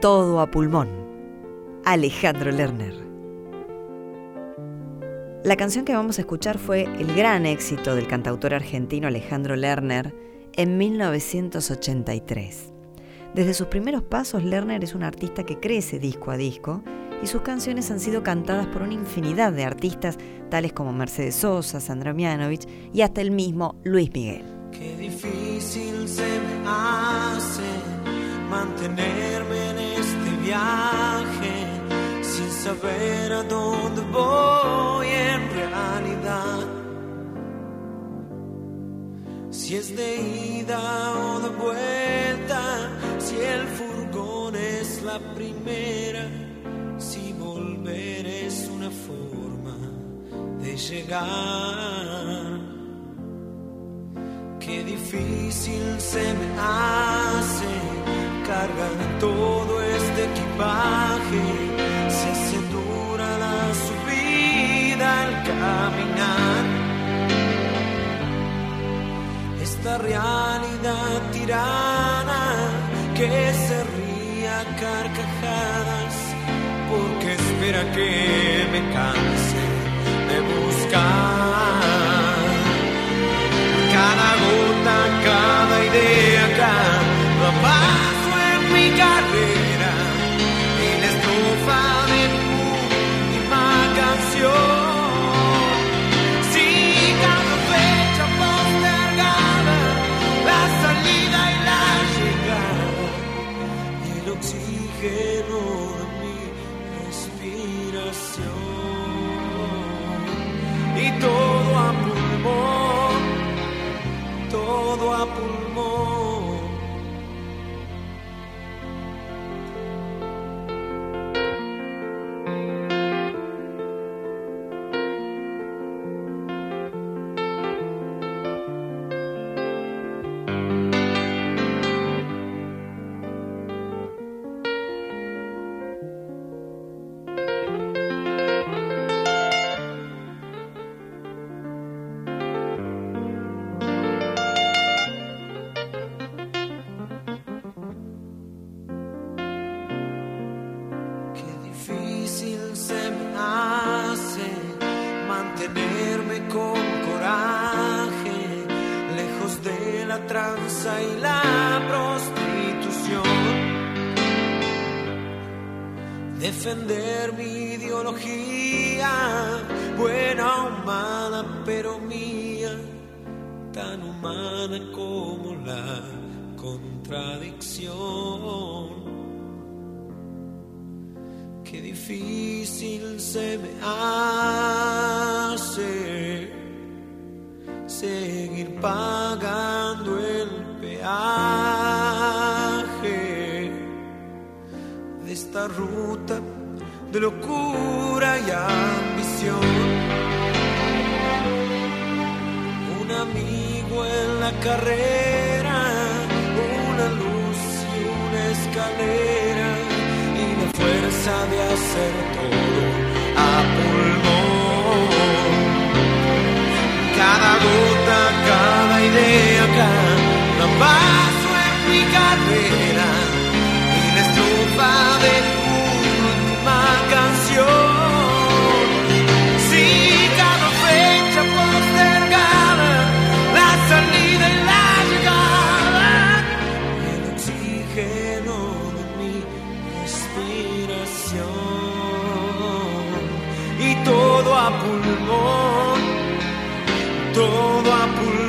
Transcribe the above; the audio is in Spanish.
Todo a pulmón, Alejandro Lerner. La canción que vamos a escuchar fue el gran éxito del cantautor argentino Alejandro Lerner en 1983. Desde sus primeros pasos, Lerner es un artista que crece disco a disco y sus canciones han sido cantadas por una infinidad de artistas tales como Mercedes Sosa, Sandra Mianovich y hasta el mismo Luis Miguel. Qué difícil se me hace mantenerme en este viaje sin saber a dónde voy en realidad. Si es de ida o de vuelta, si el furgón es la primera, si volver es una forma de llegar. Qué difícil se me hace cargar todo este equipaje, se hace dura la subida al caminar. Esta realidad tirana que se ríe a carcajadas porque espera que me canse de buscar. Cada gota, cada idea, cada paso en mi carrera y la estrofa de mi última canción. Sí, cada fecha postergada, la salida y la llegada y el oxígeno de mi respiración. Y todo a pulmón, todo a pulmón. Tranza y la prostitución, defender mi ideología, buena o mala pero mía, tan humana como la contradicción. Qué difícil se me hace seguir pagando el peaje de esta ruta de locura y ambición. Un amigo en la carrera, una luz y una escalera y la fuerza de hacer todo a pulmón. Cada gota, cada idea, cada paso en mi carrera y la estrofa de mi última canción. Sí, cada fecha postergada, la salida y la llegada y el oxígeno de mi respiración. Y todo a pulmón, todo a pulmón.